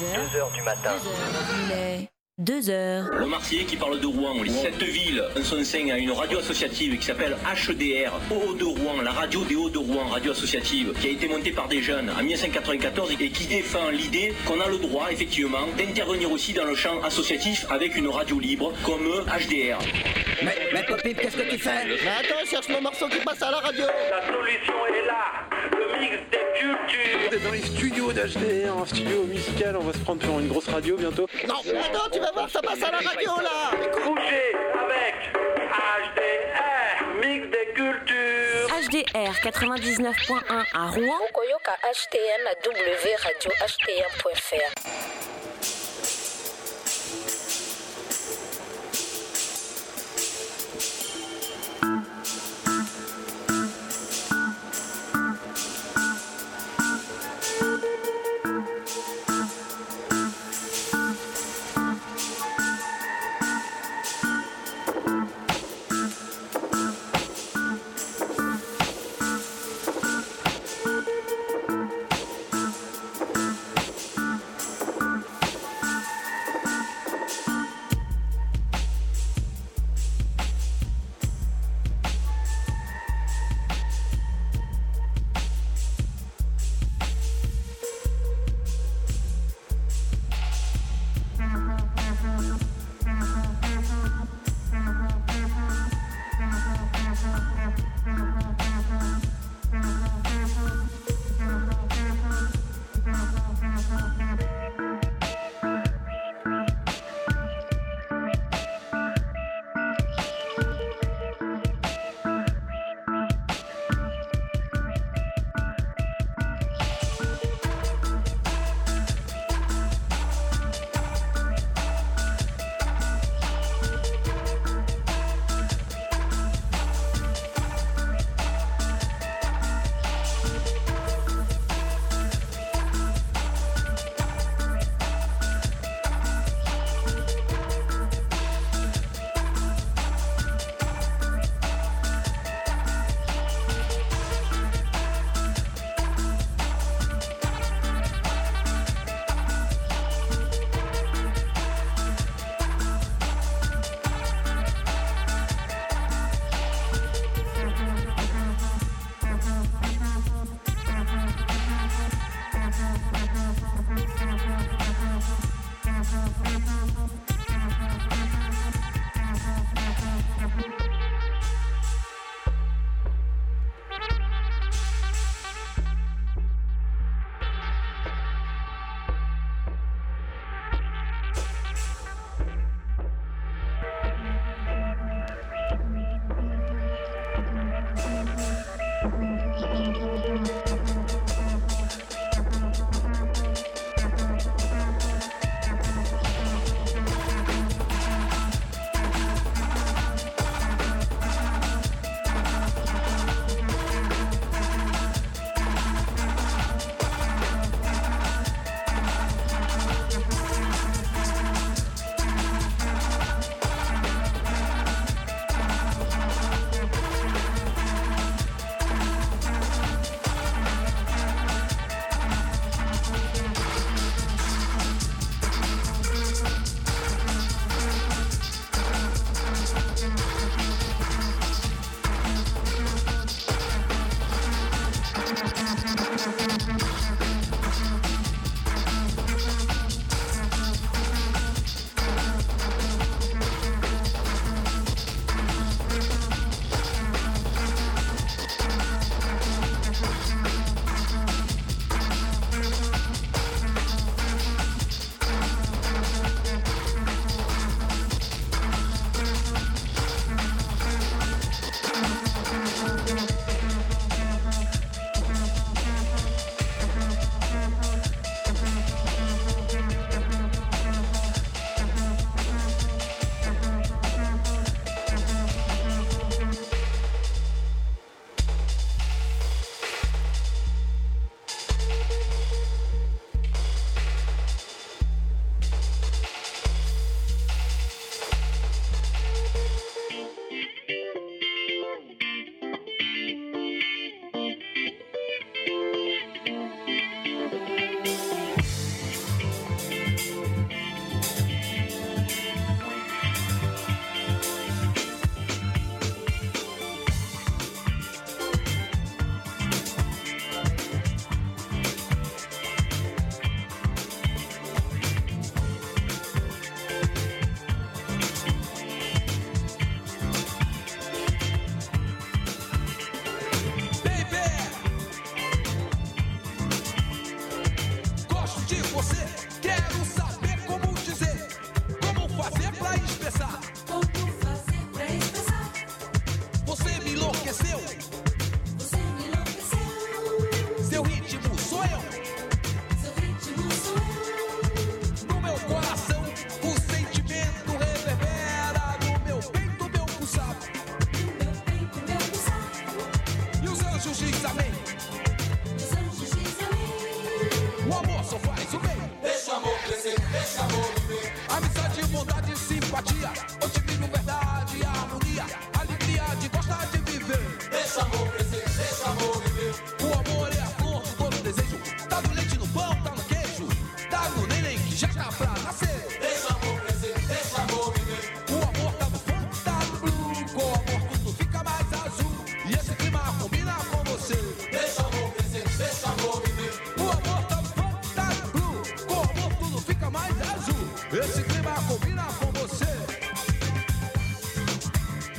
2h du matin. Il est 2h. Le Marseillais qui parle de Rouen. Cette ville, en son sein, a une radio associative qui s'appelle HDR, Hauts de Rouen, la radio des Hauts de Rouen, radio associative, qui a été montée par des jeunes en 1994 et qui défend l'idée qu'on a le droit, effectivement, d'intervenir aussi dans le champ associatif avec une radio libre comme HDR. Mais Popip, qu'est-ce que tu fais? Mais attends, cherche mon morceau qui passe à la radio. La solution est là, le mix des cultures. On est dans les studios d'HDR, un studio musical, on va se prendre pour une grosse radio bientôt. Non, attends, tu vas voir, ça passe à la radio là. Bougez avec HDR, mix des cultures. HDR 99.1 à Rouen. Okoyoka HTN à www.radio-htn.fr.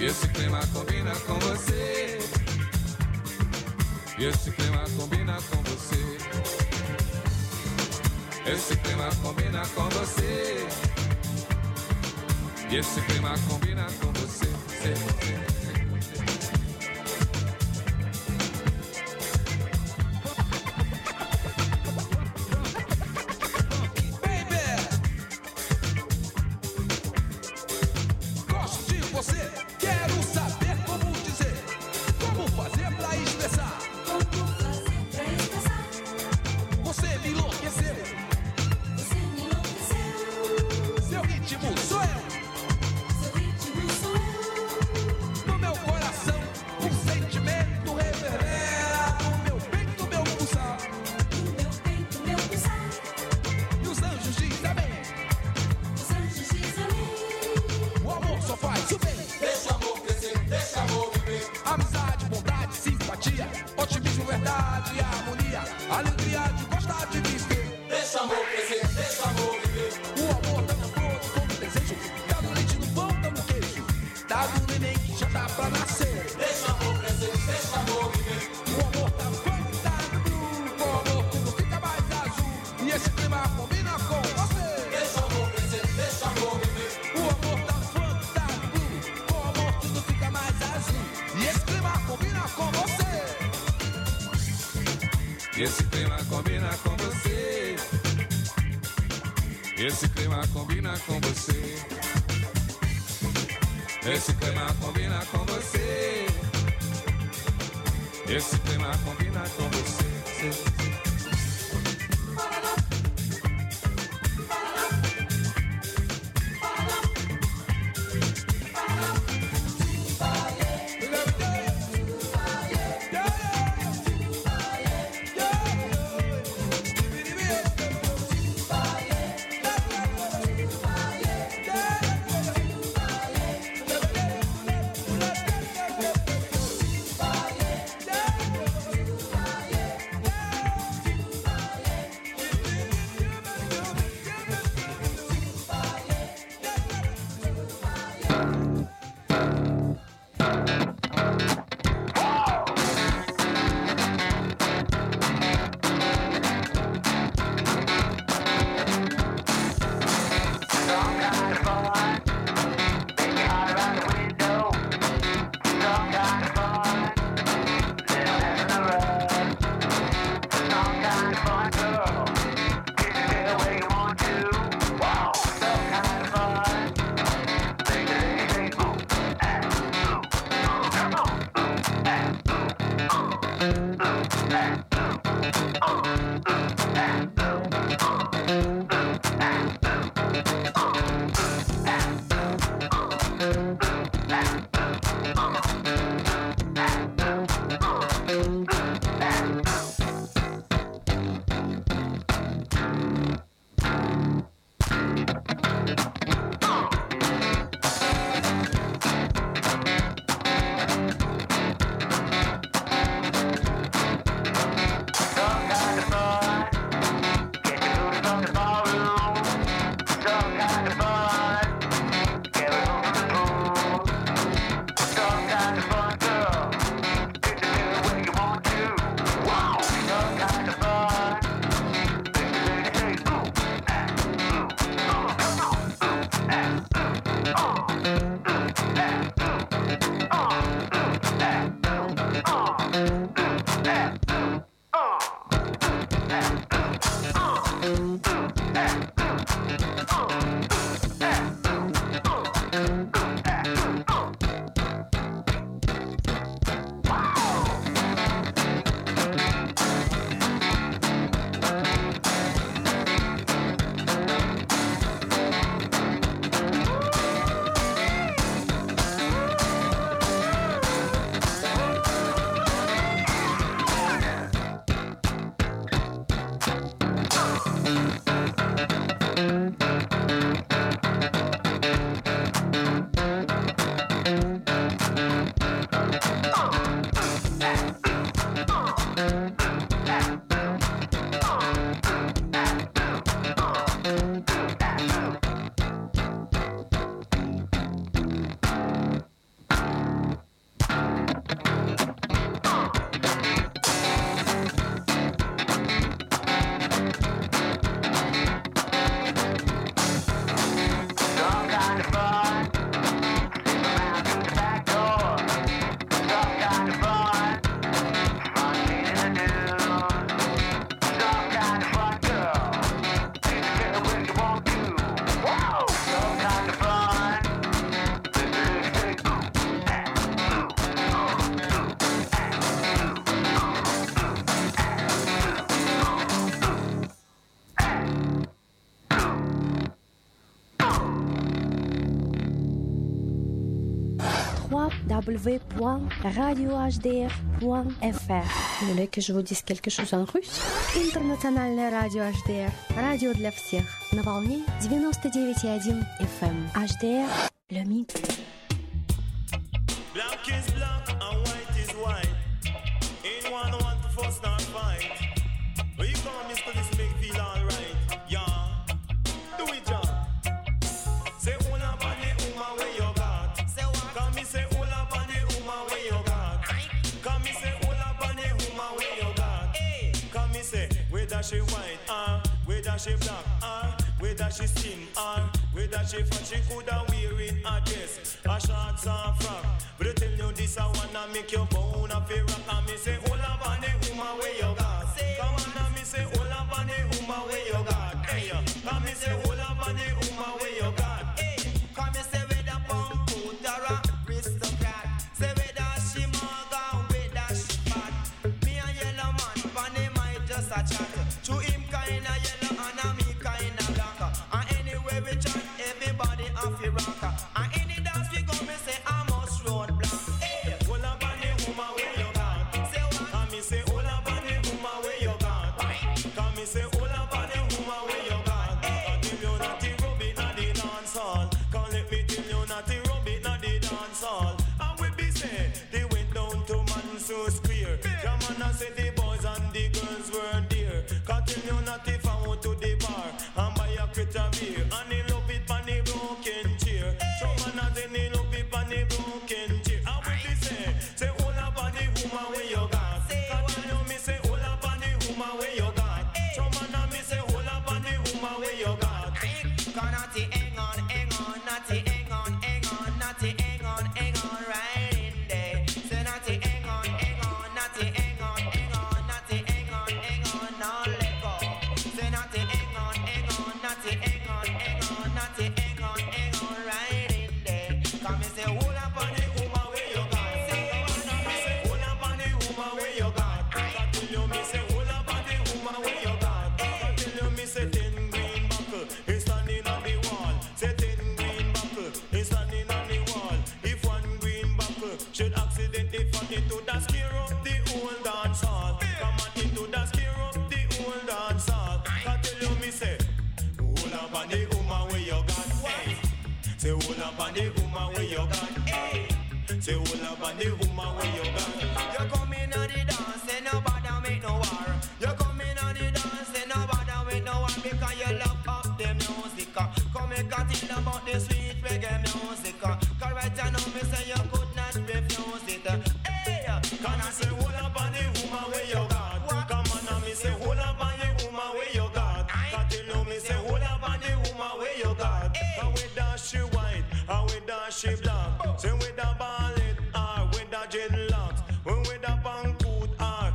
Esse clima combina com você. Esse clima combina com você. Esse clima combina com você. Esse clima combina com você. Esse clima combina com você. Esse clima combina com você. Esse clima combina com você. Esse clima combina com você. www.radiohdr.fr. Vous voulez que je vous dise quelque chose en russe? Интернациональное радио HDR. Радио для всех. На волне 99,1 FM. HDR, le mix. Black is black and white is white. Ain't one want to fuss nor fight. Where you come, Mr. This make feel alright. Yeah, do it, John. Say hola bani uma where you got. Say what? Come me say hola bani uma where you got. Come me say hola bani uma where you got. Come me say whether she white whether she black whether she skin whether she fat, she coulda wearing a dress, a shorts and frock. But I tell you this, I wanna make your bone a fi rock. And me say hola bani uma where you got. Come on, and me say hola bani uma where you got. Hey, come me say hola bani uma where you got. Come me say whether punk put or a aristocrat. Say whether she maga, whether she fat. Me a yellow man, bani might just a chat. To him kinda yellow and a me kinda black. And anyway we chat, everybody have to rock. And any dance we go, me say I must road block. Hey, hola bani uma where you got. Say what? Come me say hola bani uma where you got. Come me say hola bani uma where you got. And tell you not to rub it na the dance hall. Can't let me tell you not to rub it na the dance hall. And we be say they went down to Mansour Square. Come on and say the boys and the girls were there. Can't tell you not to out to the bar and buy a crate of beer. And he love it on the broken chair. Some man a say he love it on the broken chair. And we be say hola bani uma where you got. Can't tell you me say hola bani uma where you got. Some man a me say hola bani uma where you got. Natty hang on, natty hang on, natty hang on, right in there. Say natty hang on, natty hang on, natty hang on, now let go. Say natty hang on, natty hang on, natty hang on, right in there. Come and say hola bani uma where you got. Say hola bani uma where you got. Can't tell you me say hola bani uma where you got. Can't tell you me say 10 green buckle is standing on the wall. Say 10 green buckle is standing on the wall. If one green buckle should accidentally fall into that scare up the whole dance hall. Come on into that scare up the whole dance hall. Can't tell you me say hola bani uma where you got. Hey, say hola bani uma where you got. Hey, say hola bani uma where you got. You come in on the dance, say nobody make no war. You come in on the dance, say nobody make no war because you love up the music. Come and tell about the sweet reggae music. Cause right now me say you could not refuse it. Hey, can I say hola bani uma where you got? Come on and me say hola bani uma where you got. Can tell you me say hola bani uma where you got. And whether she white or whether she black, say whether ballet or whether dreadlocks, when whether punk food or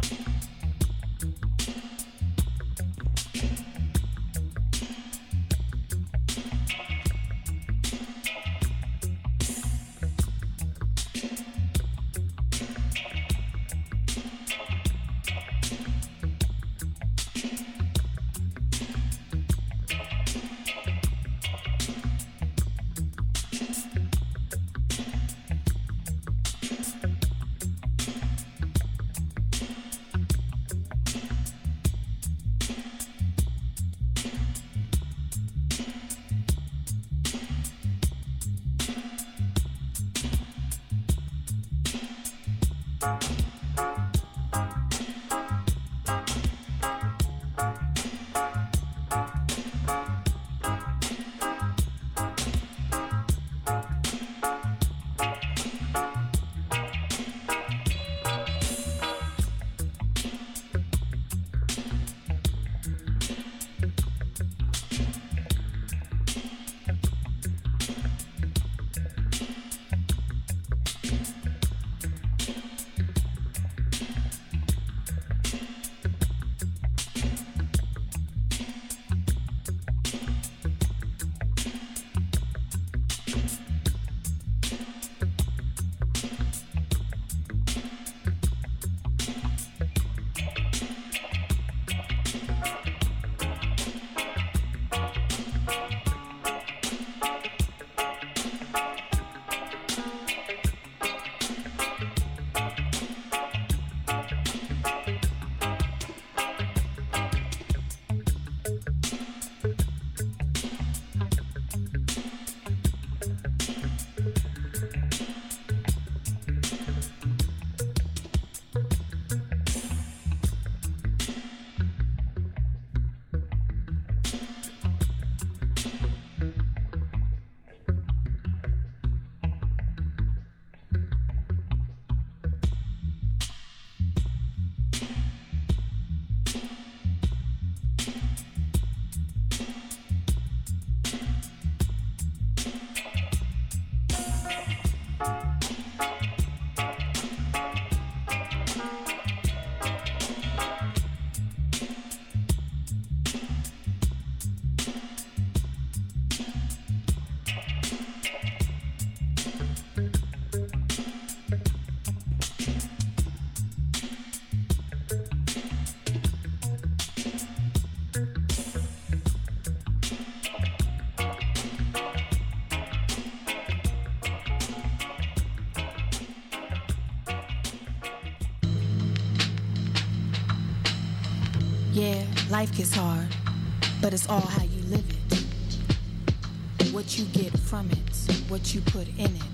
Yeah, life gets hard, but it's all how you live it. What you get from it, what you put in it.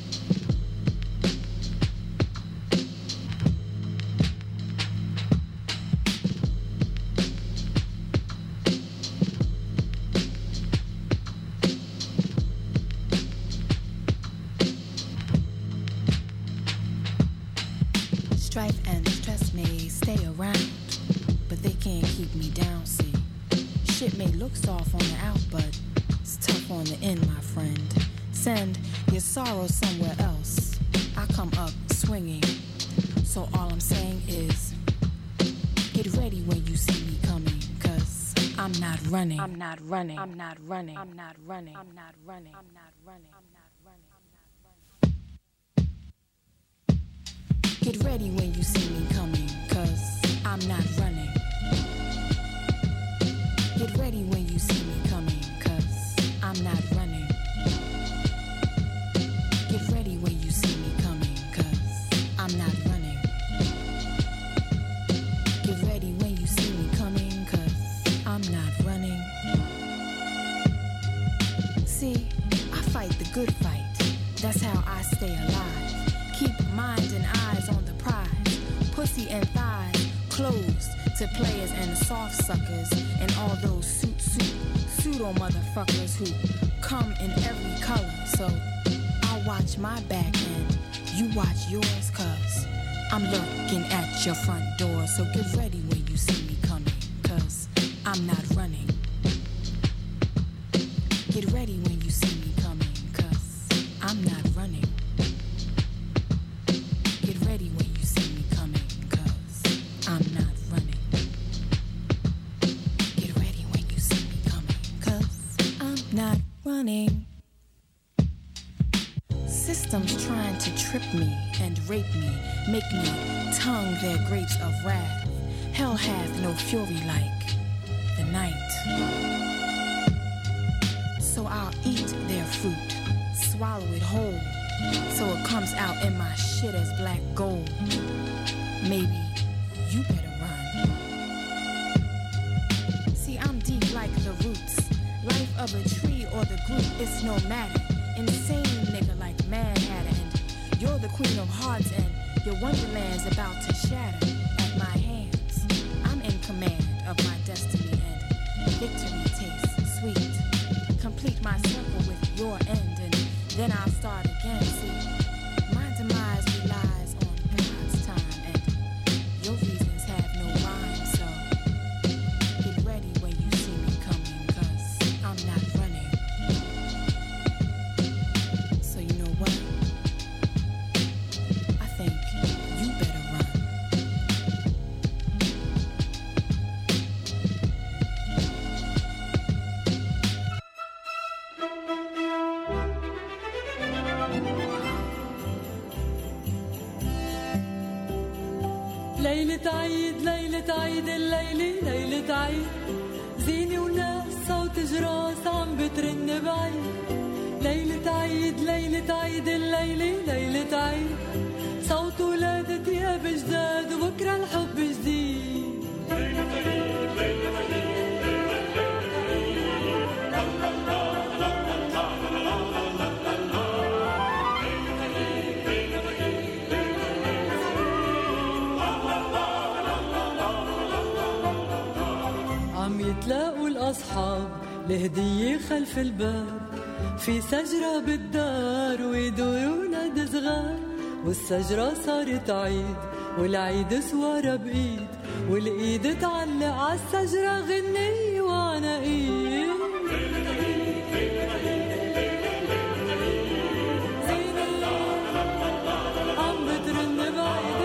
Strife and stress may stay around, but they can't keep me down, see. Shit may look soft on the out, but it's tough on the in, my friend. Send your sorrow somewhere else. I come up swinging. So all I'm saying is, get ready when you see me coming, 'cause I'm not running. I'm not running. I'm not running. I'm not running. I'm not running. I'm not running. I'm not running. Get ready when you see me coming, 'cause I'm not running. Get ready when you see me coming, 'cause I'm not running. Get ready when you see me coming, 'cause I'm not running. Get ready when you see me coming, 'cause I'm not running. See, I fight the good fight. That's how I stay alive. Keep mind and eyes on the prize. Pussy and thighs closed to players and soft suckers and all those pseudo motherfuckers who come in every color. So I'll watch my back and you watch yours, 'cause I'm lurking at your front door. So get ready when you see me coming, 'cause I'm not running. Get ready when you see me coming, 'cause I'm not running. Get ready when you see me coming, 'cause I'm not running. Get ready when you see me coming, 'cause I'm not running. Systems trying to trip me and rape me, make me tongue their grapes of wrath. Hell hath no fury like the night. So I'll eat their fruit, swallow it whole, so it comes out in my shit as black gold. Maybe you better run. See, I'm deep like the roots. Life of a tree or the group, it's no matter. Insane nigga like Mad Hatter, and you're the queen of hearts, and your wonderland's about to shatter at my hands. I'm in command of my destiny, and victory tastes sweet. Complete my circle with your end, and then I'll start again. See, my demise relies on God's time, and your reasons have no rhyme. So get ready when you see me coming, 'cause I'm not running. So you know what? I think you better run. ليلة عيد ليلة عيد الليلة ليلة عيد زينة وناس صوت جراس عم بترن بعيد ليلة عيد ليلة عيد الليلة ليلة عيد صوت ولادة دياب جداد وبكرة الحب جديد ليلة عيد ليلة عيد عم يتلاقوا الأصحاب لهدية خلف الباب في سجرة بالدار ويدوروا ولاد صغار والسجرة صارت عيد والعيد سوارة بإيد والإيد تعلق عالسجرة غنية وعناقيد عم بترن بعيد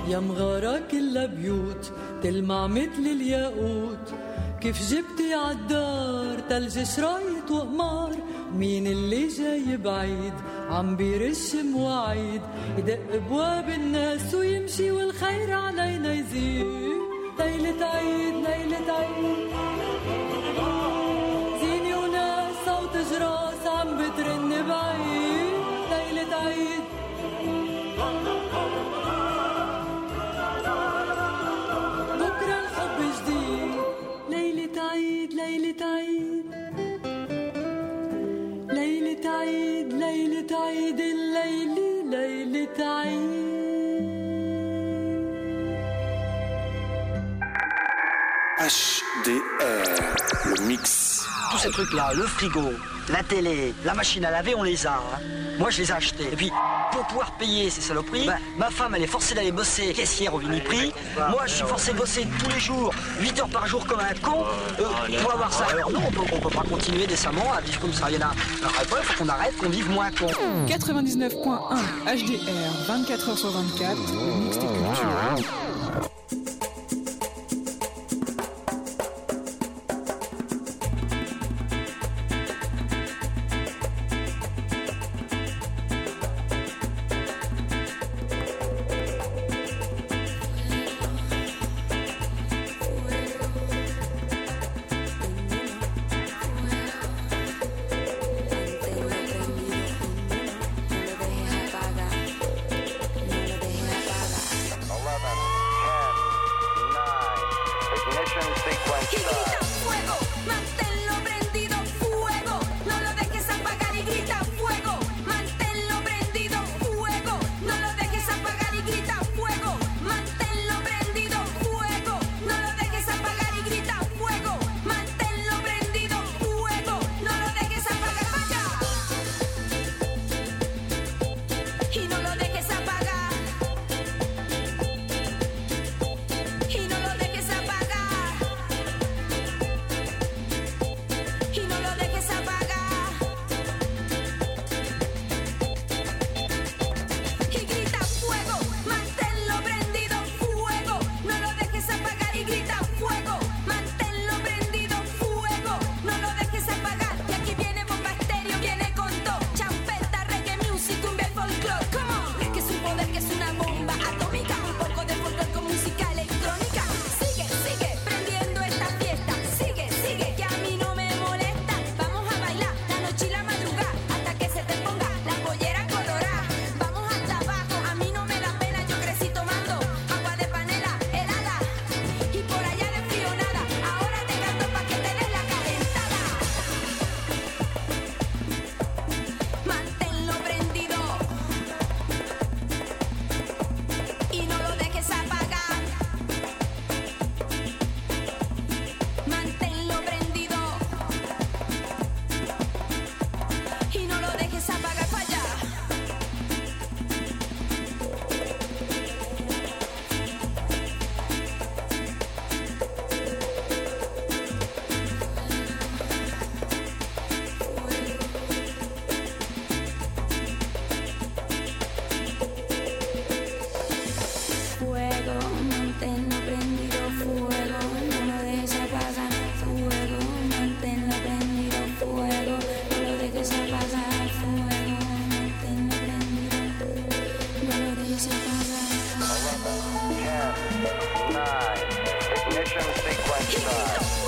يا مغارة كلها بيوت تلمع مثل الياقوت. كيف جبتي عالدار تلج شرايط وقمار، مين اللي جاي بعيد عم بيرش مواعيد، يدق ابواب الناس ويمشي والخير علينا يزيد. ليلة عيد ليلة عيد زيني وناس صوت جراس عم بترن بعيد. ليلة عيد بكرة الحب جديد. ليلة عيد ليلة عيد ليلة عيد ليلة عيد الليلة ليلة عيد. HDR, le mix. Tous ces trucs-là, le frigo, la télé, la machine à laver, on les a. Hein. Moi, je les ai achetés. Et puis, pour pouvoir payer ces saloperies, ma femme, elle est forcée d'aller bosser caissière au Viniprix. Moi, je suis forcé de bosser tous les jours, 8 heures par jour comme un con, pour avoir ça. Alors non, on peut pas continuer décemment à vivre comme ça. Il y en a il faut qu'on arrête, qu'on vive moins con. 99.1 HDR, 24h sur 24, le mix des cultures. Ignition sequence start.